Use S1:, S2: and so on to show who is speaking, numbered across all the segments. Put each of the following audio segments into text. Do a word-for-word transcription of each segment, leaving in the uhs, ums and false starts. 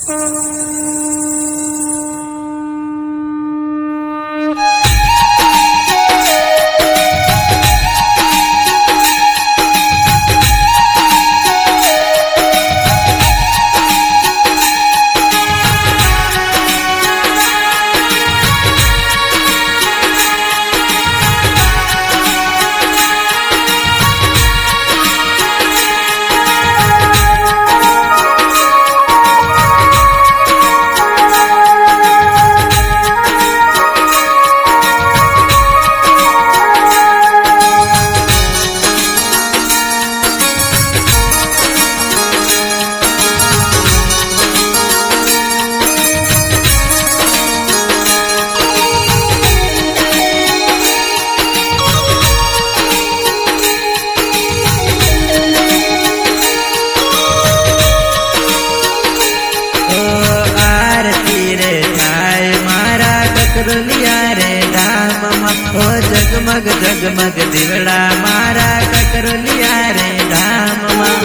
S1: ओ जगमग जगमग दिवड़ा मारा ककरोलिया रे धाम मां।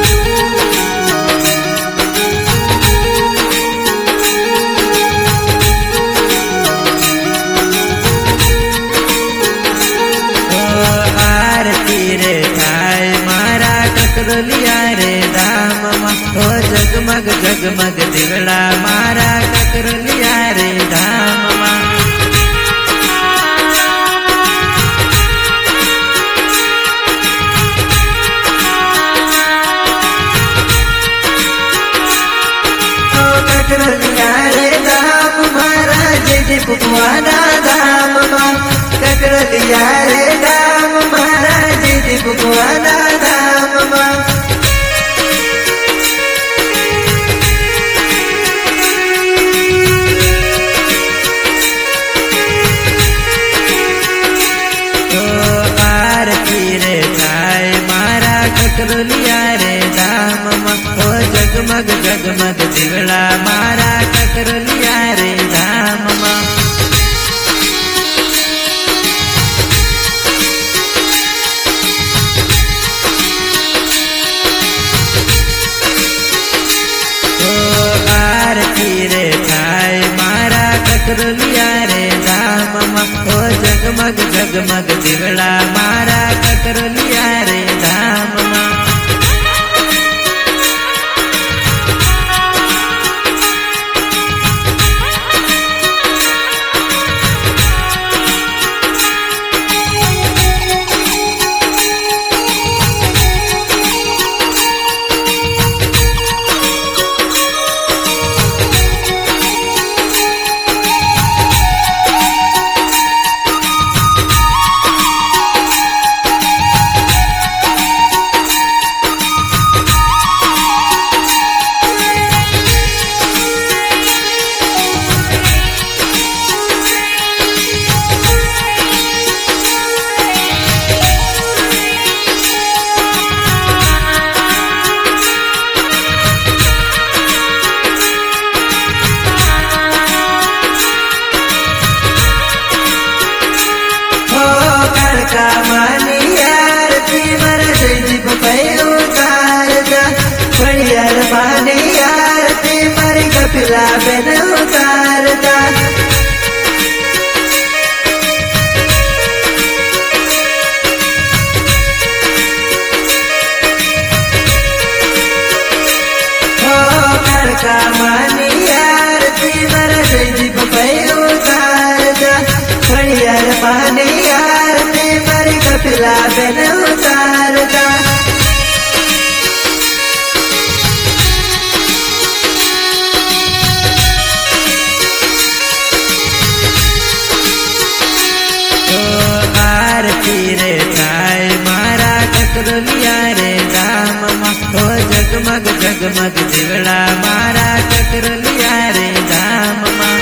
S1: आरती रे थाय मारा ककरोलिया रे धाम मां। ओ जगमग जगमग दिवड़ा मारा ककरोलिया रे धाम मां। ककरोलिया रे धाम मारा जय पुपवाना धाम मां। ककरोलिया रे धाम मारा जय पुपवाना धाम मां। आरती रे थाय मारा ककरोलिया रे धाम मां। ओ जगमग जगमग दिवड़ा मारा ककरोलिया रे धाम मां। आरती रे थाय मारा ककरोलिया रे धाम मां। ओ जगमग जगमग दिवड़ा मारा ककरोलिया रे धाम मां। कपिला बेन उतारदा हो करका मानी आरती मर जयदीप पे उतारदा। हरियर मानी आरती मर कपिला बेन उतारदा। रे थाय मारा ककरोलिया रे धाम मां। ओ जगमग जगमग दिवड़ा मारा ककरोलिया रे धाम मां।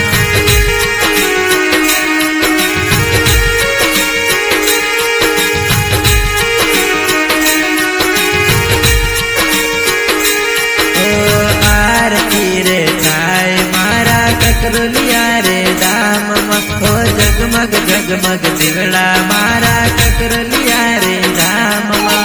S1: ओ आरती रे थाय मारा ककरोलिया रे धाम मां। ओ जगमग जगमग दिवड़ा मारा ककरोलिया रे धाम मां।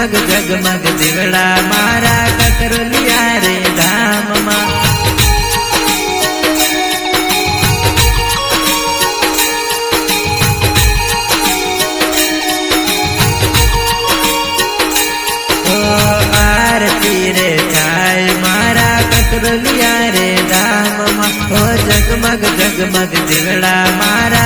S1: जगमग जगमग दिवड़ा मारा ककरोलिया रे धाम मां। आरती रे थाय मारा ककरोलिया रे धाम मां। ओ जगमग जगमग दिवड़ा मारा